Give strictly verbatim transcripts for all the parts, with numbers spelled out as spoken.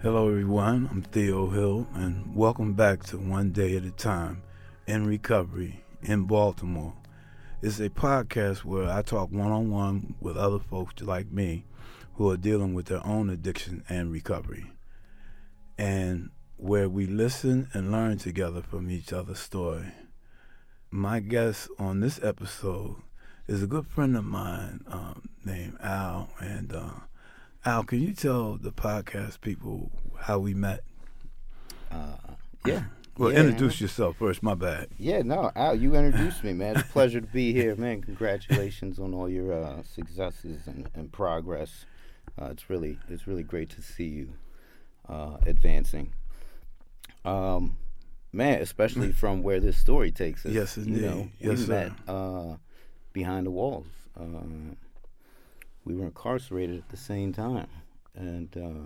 Hello, everyone. I'm Theo Hill, and welcome back to One Day at a Time in Recovery in Baltimore. It's a podcast where I talk one-on-one with other folks like me who are dealing with their own addiction and recovery, and where we listen and learn together from each other's story. My guest on this episode is a good friend of mine um, named Al, and uh, Al, can you tell the podcast people how we met? Uh, yeah. Well, yeah, introduce man. yourself first. My bad. Yeah, no, Al, you introduced me, man. It's a pleasure to be here, man. Congratulations on all your uh, successes and, and progress. Uh, it's really it's really great to see you uh, advancing. Um, man, especially from where this story takes us. Yes, indeed. You know, Yes, we sir. met uh, behind the walls. Uh, we were incarcerated at the same time, and uh,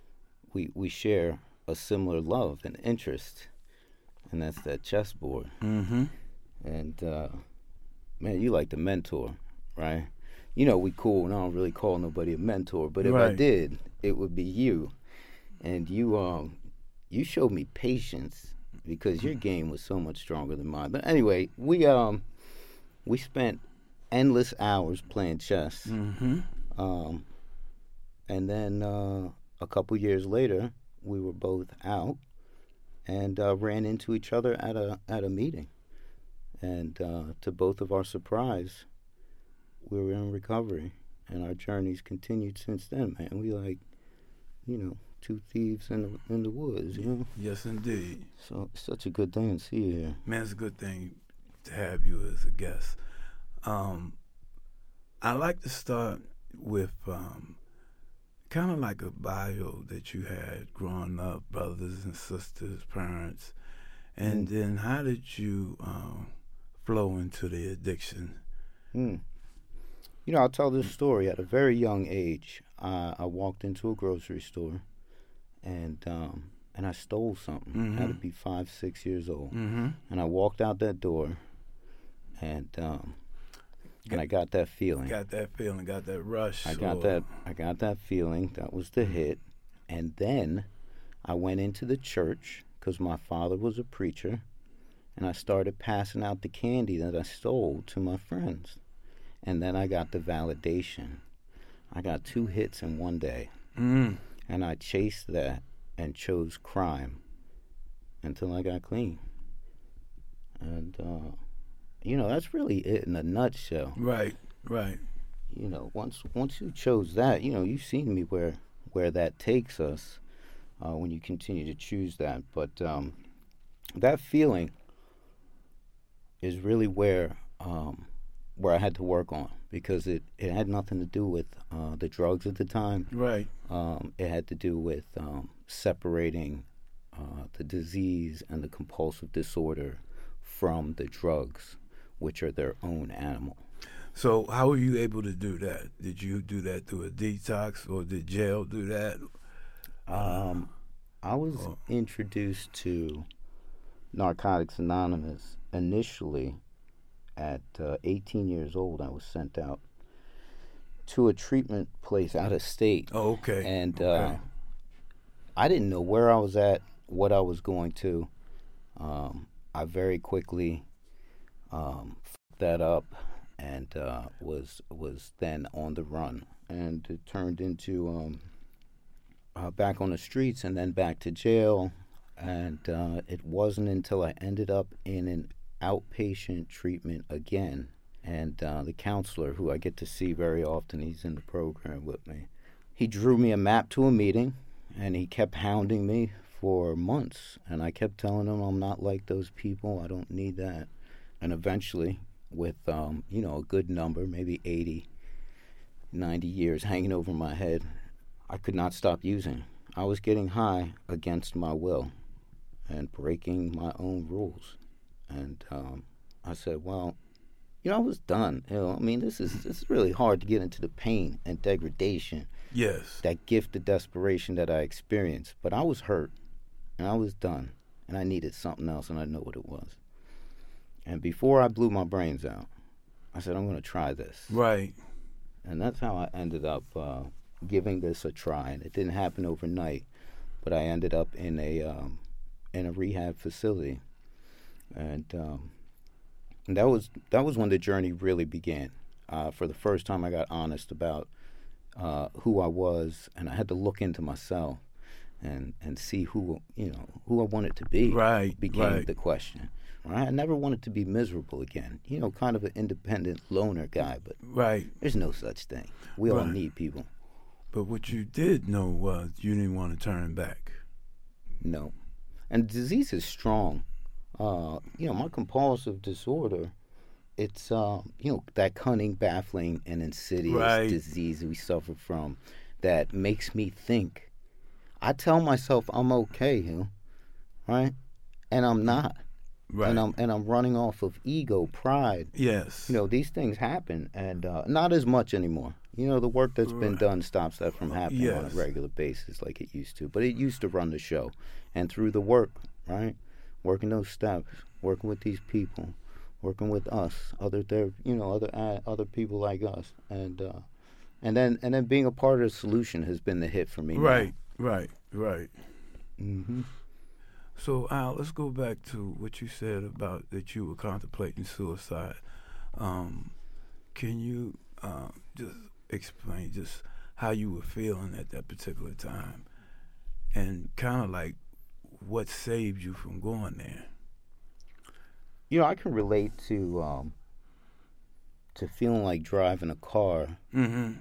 we we share a similar love and interest, and that's that chessboard. Mm-hmm. And uh, man, you like the mentor, right? You know we cool, and I don't really call nobody a mentor, but if I Right. did, it would be you. And you um you showed me patience because your game was so much stronger than mine. But anyway, we um we spent endless hours playing chess. Mm-hmm. Um, and then uh, a couple years later, we were both out and uh, ran into each other at a at a meeting. And uh, to both of our surprise, we were in recovery, and our journeys continued since then. Man, we like, you know, two thieves in the in the woods. You know, Yes, indeed. so it's such a good thing to see you here. Man, it's a good thing to have you as a guest. Um, I like to start with um, kind of like a bio that you had growing up, brothers and sisters, parents, and Mm. then how did you um, flow into the addiction? Hmm. You know, I'll tell this story. At a very young age, uh, I walked into a grocery store, and um, and I stole something. I had to Mhm. be five, six years old, Mm-hmm. and I walked out that door, and um, and I got that feeling. Got that feeling, got that rush. I got or- that. I got that feeling. That was the hit, and then I went into the church because my father was a preacher, and I started passing out the candy that I stole to my friends, and then I got the validation. I got two hits in one day, Mm. and I chased that and chose crime until I got clean. And uh, you know, that's really it in a nutshell. Right, right. You know, once once you chose that, you know, you've seen me where where that takes us uh, when you continue to choose that. But um, that feeling is really where um, where I had to work on, because it, it had nothing to do with uh, the drugs at the time. Right. Um, it had to do with um, separating uh, the disease and the compulsive disorder from the drugs, which are their own animal. So how were you able to do that? Did you do that through a detox, or did jail do that? Um, I was Oh. introduced to Narcotics Anonymous initially at uh, eighteen years old. I was sent out to a treatment place out of state. Oh, okay. And uh, Okay. I didn't know where I was at, what I was going to. Um, I very quickly um, fucked that up, and uh, was was then on the run, and it turned into um, uh, back on the streets, and then back to jail. And uh, it wasn't until I ended up in an outpatient treatment again, and uh, the counselor, who I get to see very often, he's in the program with me. He drew me a map to a meeting, and he kept hounding me for months, and I kept telling him I'm not like those people. I don't need that. And eventually, with um, you know, a good number, maybe eighty, ninety years hanging over my head, I could not stop using. I was getting high against my will and breaking my own rules. And um, I said, well, you know, I was done. You know, I mean, this is this is really hard to get into the pain and degradation, Yes. that gift of desperation that I experienced. But I was hurt, and I was done, and I needed something else, and I know what it was. And before I blew my brains out, I said, I'm going to try this. Right. And that's how I ended up uh, giving this a try. And it didn't happen overnight, but I ended up in a um, in a rehab facility, and, um, and that was that was when the journey really began. Uh, for the first time, I got honest about uh, who I was, and I had to look into myself and and see who you know who I wanted to be. Right, became right. the question. Right? I never wanted to be miserable again. You know, kind of an independent loner guy, but Right. there's no such thing. We all Right. need people. But what you did know was you didn't want to turn back. No. And disease is strong. Uh, you know, my compulsive disorder, it's, uh, you know, that cunning, baffling, and insidious Right. disease we suffer from that makes me think. I tell myself I'm okay, you know, right? And I'm not. Right. And I'm and I'm running off of ego, pride. Yes. You know, these things happen, and uh, not as much anymore. You know, the work that's been Right. done stops that from happening on a Yes. regular basis like it used to. But it used to run the show. And through the work, right? Working those steps, working with these people, working with us, other there, you know, other uh, other people like us, and uh, and then and then being a part of the solution has been the hit for me. now. Right, right, right. Mm-hmm. So, Al, let's go back to what you said about that you were contemplating suicide. Um, can you uh, just explain just how you were feeling at that particular time, and kind of like what saved you from going there? You know, I can relate to um, to feeling like driving a car Mm-hmm.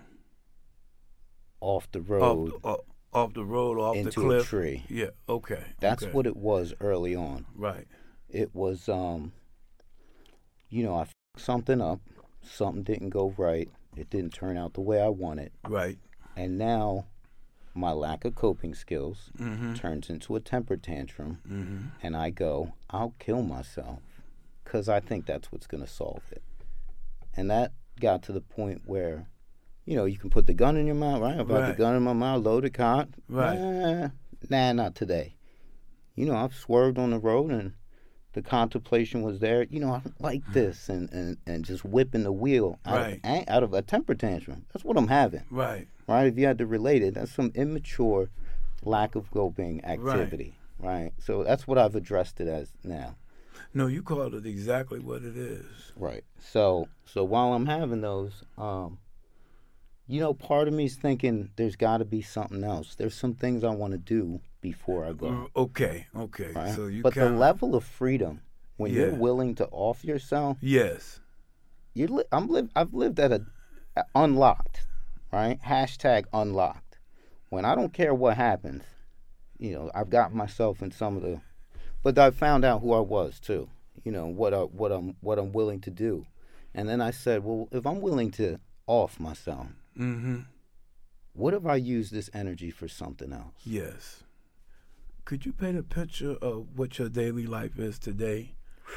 off the Off, road the- off, off the road, off the into cliff. a tree. Yeah. Okay. That's okay. what it was early on. Right. It was, um, you know, I fucked something up. Something didn't go right. It didn't turn out the way I wanted. Right. And now my lack of coping skills Mm-hmm. turns into a temper tantrum. Mm-hmm. And I go, I'll kill myself because I think that's what's going to solve it. And that got to the point where, you know, you can put the gun in your mouth, right? I've got the Right. gun in my mouth, loaded cock. Right. Nah, nah, not today. You know, I've swerved on the road and the contemplation was there. You know, I'm like this and, and, and just whipping the wheel out, Right. of, out of a temper tantrum. That's what I'm having, Right. right? If you had to relate it, that's some immature lack of coping activity, right? So that's what I've addressed it as now. No, you called it exactly what it is. Right. So so while I'm having those, um, you know, part of me is thinking there's got to be something else. There's some things I want to do before I go. Uh, Okay. Okay. Right? So you but kinda, the level of freedom when you're Yeah. willing to off yourself, Yes. you li- I'm live. I've lived at a, a unlocked, right? Hashtag unlocked. When I don't care what happens, you know, I've got myself in some of the, but I found out who I was too. You know what I, what I'm what I'm willing to do, and then I said, well, if I'm willing to off myself, Mm-hmm. what if I use this energy for something else? Yes. Could you paint a picture of what your daily life is today?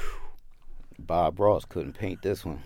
Bob Ross couldn't paint this one.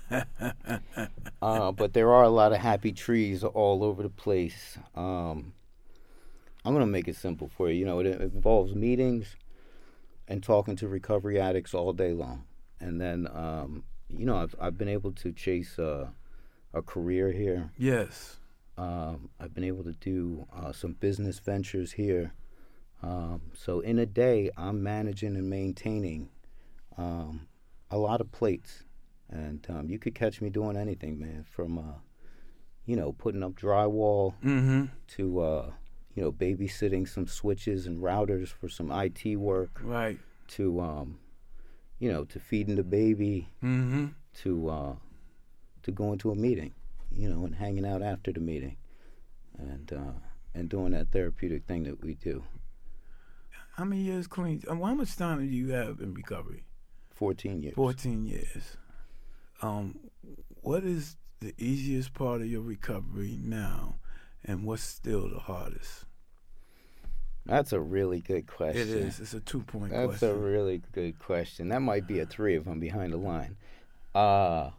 uh, but there are a lot of happy trees all over the place. Um, I'm going to make it simple for you. You know, it, it involves meetings and talking to recovery addicts all day long. And then, um, you know, I've, I've been able to chase uh, a career here. Yes. Um, I've been able to do uh, some business ventures here. Um, so in a day, I'm managing and maintaining um, a lot of plates. And um, you could catch me doing anything, man, from, uh, you know, putting up drywall Mm-hmm. to, uh, you know, babysitting some switches and routers for some I T work Right. to, um, you know, to feeding the baby Mm-hmm. to uh, to going to a meeting, you know, and hanging out after the meeting and uh, and doing that therapeutic thing that we do. How many years clean? um, How much time do you have in recovery? fourteen years. Fourteen years. Um, what is the easiest part of your recovery now, and what's still the hardest? That's a really good question. It is. It's a two-point That's question. a really good question. That might be a three if I'm behind the line. Uh,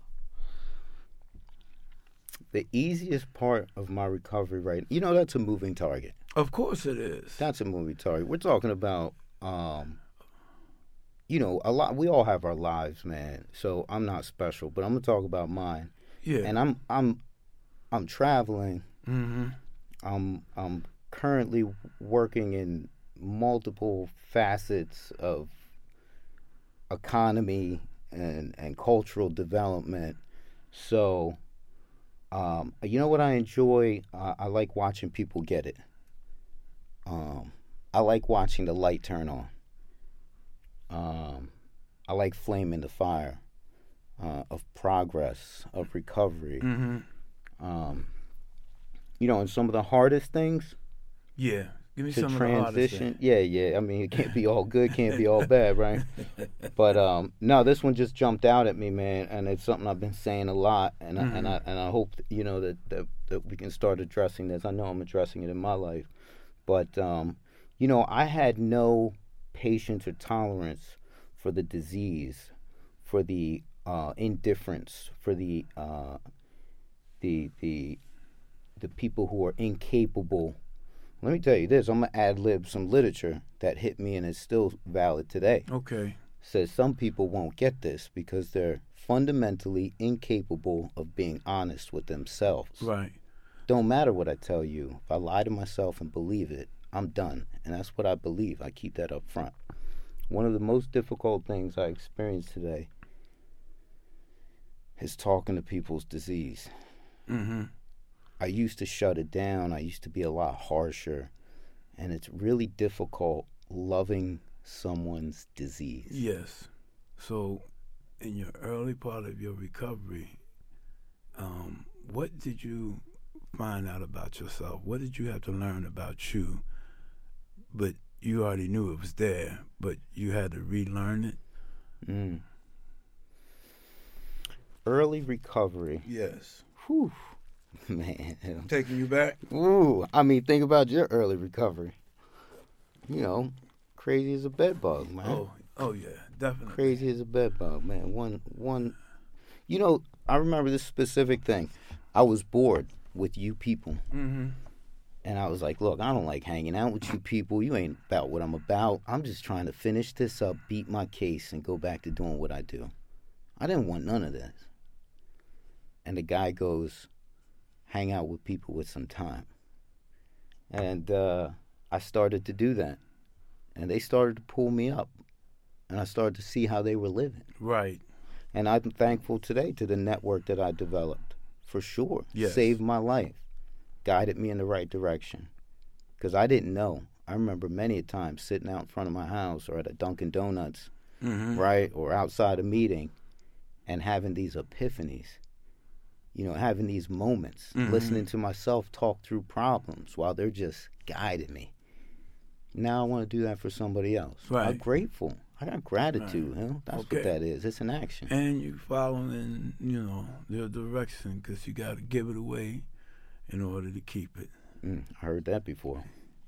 the easiest part of my recovery right you know, that's a moving target. Of course it is. That's a moving target. We're talking about, um, you know, a lot. We all have our lives, man. So I'm not special, but I'm gonna talk about mine. Yeah. And I'm I'm I'm traveling. Mm-hmm. I'm I'm currently working in multiple facets of economy and, and cultural development. So, um, you know what I enjoy? Uh, I like watching people get it. Um, I like watching the light turn on. Um, I like flame in the fire uh, of progress, of recovery. Mm-hmm. Um, you know, and some of the hardest things. Yeah. Give me to some transition. of the yeah, yeah. I mean, it can't be all good, can't be all bad, right? But um, no, this one just jumped out at me, man, and it's something I've been saying a lot, and mm-hmm. I, and I and I hope you know that, that that we can start addressing this. I know I'm addressing it in my life, but um, you know, I had no patience or tolerance for the disease, for the uh, indifference, for the uh, the the the people who are incapable. Let me tell you this. I'm going to ad-lib some literature that hit me and is still valid today. Okay. Says some people won't get this because they're fundamentally incapable of being honest with themselves. Right. Don't matter what I tell you. If I lie to myself and believe it, I'm done. And that's what I believe. I keep that up front. One of the most difficult things I experienced today is talking to people's disease. Mm-hmm. I used to shut it down. I used to be a lot harsher. And it's really difficult loving someone's disease. Yes. So, in your early part of your recovery, um, what did you find out about yourself? What did you have to learn about you? But you already knew it was there, but you had to relearn it? Mm. Early recovery. Yes. Whew. Man. Taking you back? Ooh, I mean, think about your early recovery. You know, crazy as a bed bug, man. Oh, oh yeah, definitely. Crazy as a bed bug, man. One, one. You know, I remember this specific thing. I was bored with you people. Mm-hmm. And I was like, look, I don't like hanging out with you people. You ain't about what I'm about. I'm just trying to finish this up, beat my case, and go back to doing what I do. I didn't want none of this. And the guy goes, hang out with people with some time. And uh, I started to do that. And they started to pull me up. And I started to see how they were living. Right. And I'm thankful today to the network that I developed, for sure. Yes. Saved my life. Guided me in the right direction. Because I didn't know. I remember many a time sitting out in front of my house or at a Dunkin' Donuts, mm-hmm. right, or outside a meeting, and having these epiphanies. You know, having these moments, mm-hmm. listening to myself talk through problems while they're just guiding me. Now I want to do that for somebody else. Right. I'm grateful. I got gratitude. Right. You know? That's okay. what that is. It's an action. And you following, you know, their direction because you got to give it away in order to keep it. Mm, I heard that before.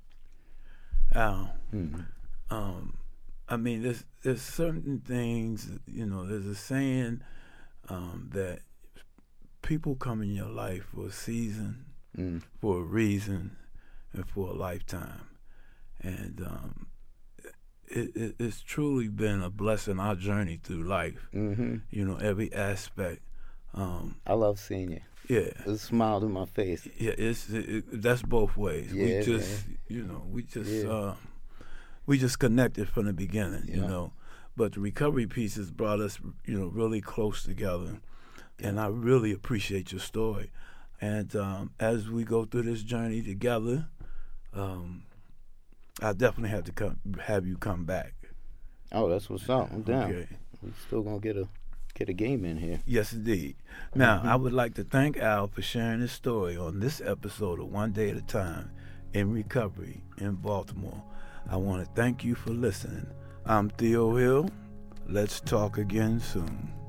Al, mm-hmm. um, I mean, there's there's certain things, you know, there's a saying um, that people come in your life for a season, mm. for a reason, and for a lifetime. And um, it, it, it's truly been a blessing, our journey through life. Mm-hmm. You know, every aspect. Um, I love seeing you. Yeah. A smile to my face. Yeah, it's it, it, that's both ways. Yeah, we just, man. you know, we just, Yeah. uh, we just connected from the beginning, Yeah. you know. But the recovery pieces brought us, you know, really close together. And I really appreciate your story. And um, as we go through this journey together, um, I definitely have to come, have you come back. Oh, that's what's up. I'm down. Okay. We still gonna get a get a game in here. Yes, indeed. Now, Mm-hmm. I would like to thank Al for sharing his story on this episode of One Day at a Time in Recovery in Baltimore. I want to thank you for listening. I'm Theo Hill. Let's talk again soon.